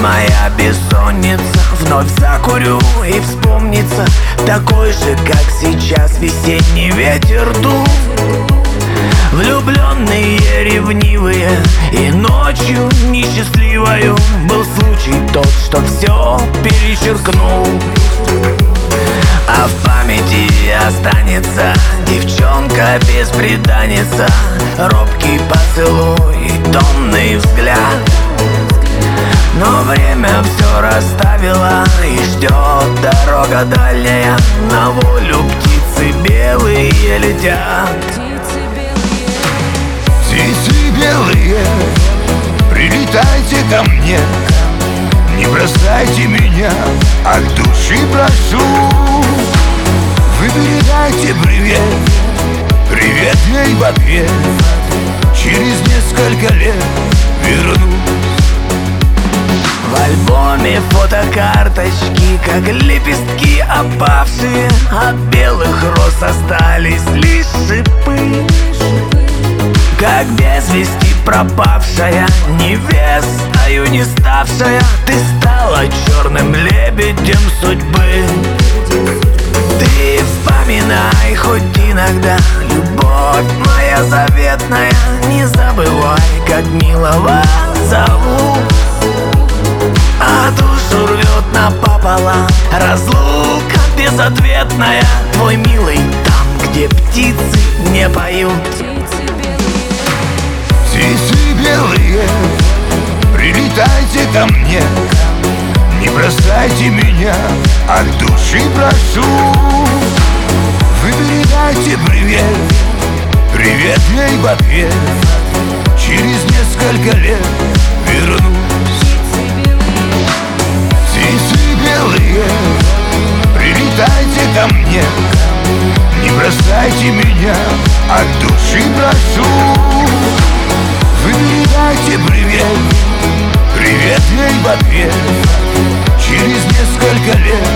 моя бессонница. Вновь закурю и вспомнится такой же, как сейчас, весенний ветер дул. Влюбленные, ревнивые, и ночью несчастливою был случай тот, что все перечеркнул. А в памяти останется девчонка-бесприданница, робкий поцелуй и томный взгляд. Но время все расставило и ждет дорога дальняя. На волю птицы белые летят. Птицы белые, прилетайте ко мне, не бросайте меня, от души прошу. Вы передайте привет, привет ей в ответ. Через несколько лет вернусь. В альбоме фотокарточки, как лепестки опавшие, от белых роз остались лишь шипы. Как без вести пропавшая, невестою не ставшая, ты стала черным лебедем судьбы. Ты вспоминай хоть иногда, любовь моя заветная, не забывай, как милого зовут. А душу рвет напополам разлука безответная. Твой милый там, где птицы не поют. Птицы белые, прилетайте ко мне, не бросайте меня, от души прошу. Вы передайте привет, привет ей в ответ. Через несколько лет вернусь. Птицы белые, прилетайте ко мне, не бросайте меня, от души прошу. Вы передайте привет, привет ей в ответ. Через несколько лет